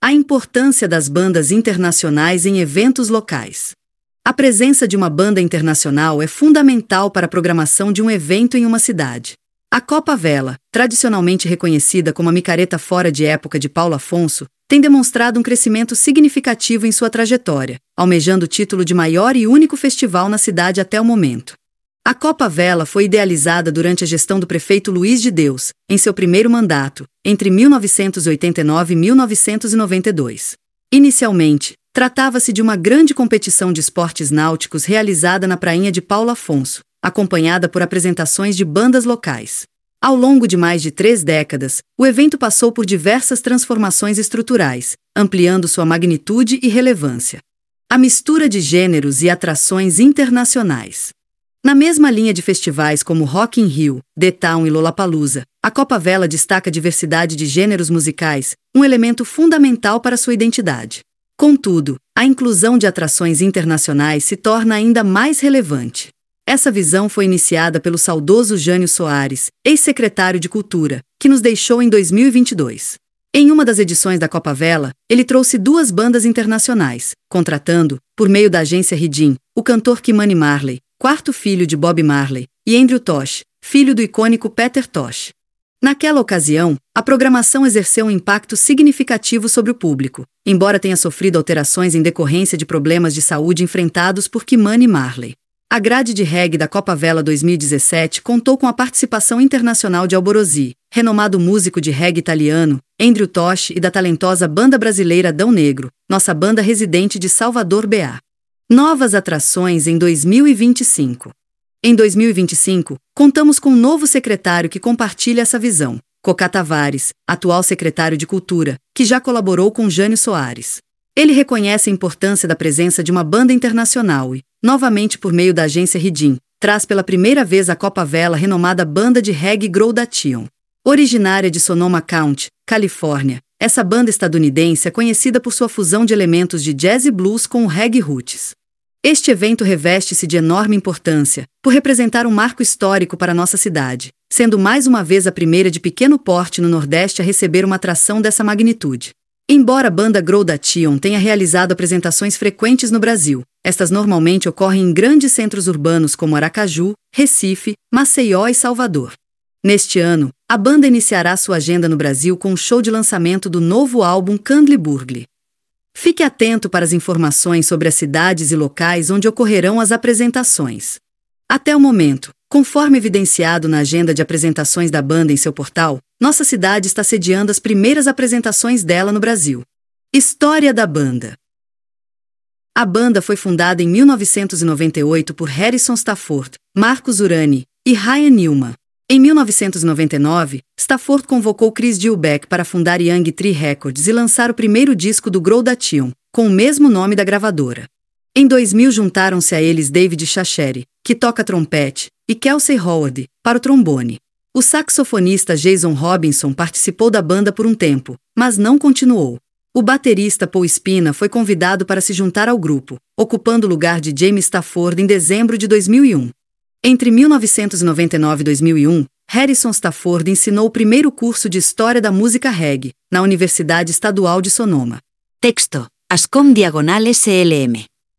A importância das bandas internacionais em eventos locais. A presença de uma banda internacional é fundamental para a programação de um evento em uma cidade. A Copa Vela, tradicionalmente reconhecida como a micareta fora de época de Paulo Afonso, tem demonstrado um crescimento significativo em sua trajetória, almejando o título de maior e único festival na cidade até o momento. A Copa Vela foi idealizada durante a gestão do prefeito Luiz de Deus, em seu primeiro mandato, entre 1989 e 1992. Inicialmente, tratava-se de uma grande competição de esportes náuticos realizada na prainha de Paulo Afonso, acompanhada por apresentações de bandas locais. Ao longo de mais de 3 décadas, o evento passou por diversas transformações estruturais, ampliando sua magnitude e relevância. A mistura de gêneros e atrações internacionais. Na mesma linha de festivais como Rock in Rio, The Town e Lollapalooza, a Copa Vela destaca a diversidade de gêneros musicais, um elemento fundamental para sua identidade. Contudo, a inclusão de atrações internacionais se torna ainda mais relevante. Essa visão foi iniciada pelo saudoso Jânio Soares, ex-secretário de Cultura, que nos deixou em 2022. Em uma das edições da Copa Vela, ele trouxe 2 bandas internacionais, contratando, por meio da agência Riddim, o cantor Ky-Mani Marley, 4º filho de Bob Marley, e Andrew Tosh, filho do icônico Peter Tosh. Naquela ocasião, a programação exerceu um impacto significativo sobre o público, embora tenha sofrido alterações em decorrência de problemas de saúde enfrentados por Ky-Mani Marley. A grade de reggae da Copa Vela 2017 contou com a participação internacional de Alborosi, renomado músico de reggae italiano, Andrew Tosh e da talentosa banda brasileira Adão Negro, nossa banda residente de Salvador, BA. Novas atrações em 2025. Em 2025, contamos com um novo secretário que compartilha essa visão, Cocá Tavares, atual secretário de Cultura, que já colaborou com Jânio Soares. Ele reconhece a importância da presença de uma banda internacional e, novamente por meio da agência Riddim, traz pela primeira vez a Copa Vela renomada banda de reggae Growdation. Originária de Sonoma County, Califórnia, essa banda estadunidense é conhecida por sua fusão de elementos de jazz e blues com o reggae roots. Este evento reveste-se de enorme importância, por representar um marco histórico para nossa cidade, sendo mais uma vez a primeira de pequeno porte no Nordeste a receber uma atração dessa magnitude. Embora a banda Growdation tenha realizado apresentações frequentes no Brasil, estas normalmente ocorrem em grandes centros urbanos como Aracaju, Recife, Maceió e Salvador. Neste ano, a banda iniciará sua agenda no Brasil com um show de lançamento do novo álbum Candle Burgli. Fique atento para as informações sobre as cidades e locais onde ocorrerão as apresentações. Até o momento, conforme evidenciado na agenda de apresentações da banda em seu portal, nossa cidade está sediando as primeiras apresentações dela no Brasil. História da banda. A banda foi fundada em 1998 por Harrison Stafford, Marcus Urani e Ryan Newman. Em 1999, Stafford convocou Chris Gilbeck para fundar Young Tree Records e lançar o primeiro disco do Growdation, com o mesmo nome da gravadora. Em 2000 juntaram-se a eles David Chachere, que toca trompete, e Kelsey Howard, para o trombone. O saxofonista Jason Robinson participou da banda por um tempo, mas não continuou. O baterista Paul Spina foi convidado para se juntar ao grupo, ocupando o lugar de James Stafford em dezembro de 2001. Entre 1999 e 2001, Harrison Stafford ensinou o primeiro curso de História da Música Reggae, na Universidade Estadual de Sonoma. Texto: Ascom/CLM